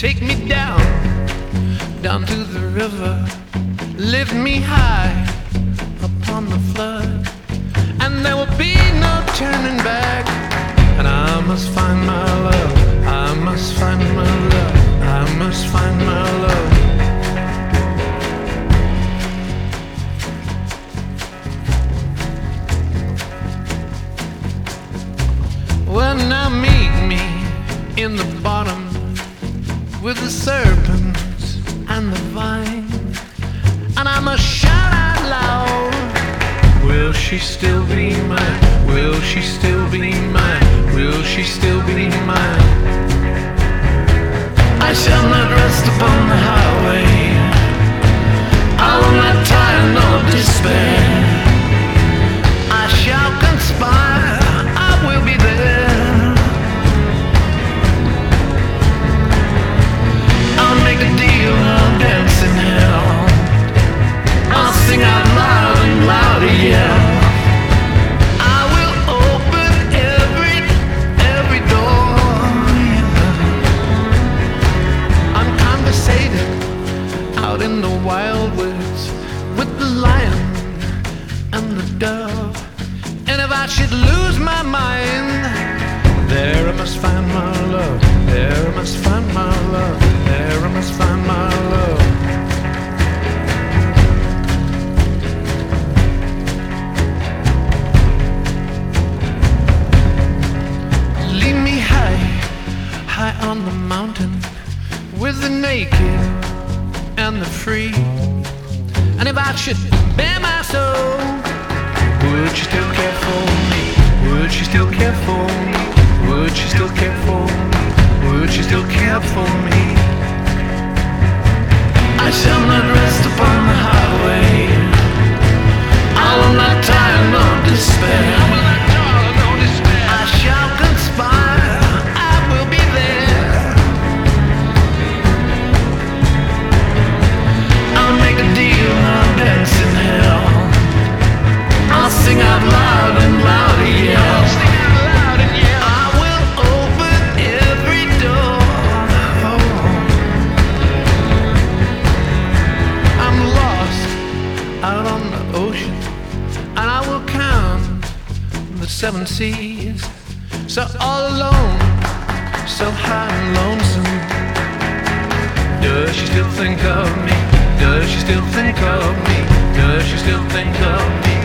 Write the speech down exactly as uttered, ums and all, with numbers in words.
take me down, down to the river, lift me high upon the flood, and there will be no turning back. And I must find my love, I must find my love, I must find my love. Well, now meet me in the bottom with the serpents and the vine, and I must shout out loud, will she still be mine? Will she still be mine? Will she still be mine? I shall not rest upon the highway, I will not tire nor despair. I shall conspire, I will be there. I'll make a deal, I'll dance in hell, I'll sing out loud and louder, yeah. I will open every, every door, yeah. I'm conversating out in the wild woods with the lion and the dove. And if I should lose my mind, there I must find my love, there I must find my love, there I must find my love. Lead me high, high on the mountain, with the naked and the free. And if I should bare my soul, would you still care for me? Would you still care for me? Would you still care for me? Would you still care for me? I shall not rest upon the highway, I will not tire nor despair. I shall conspire, I will be there. I'll make a deal, I'll dance in hell, I'll sing out loud and louder, yeah. I will open every door. I'm lost out on the ocean, and I will count the seven seas. So all alone, so high and lonesome. Does she still think of me? Does she still think of me? Does she still think of me?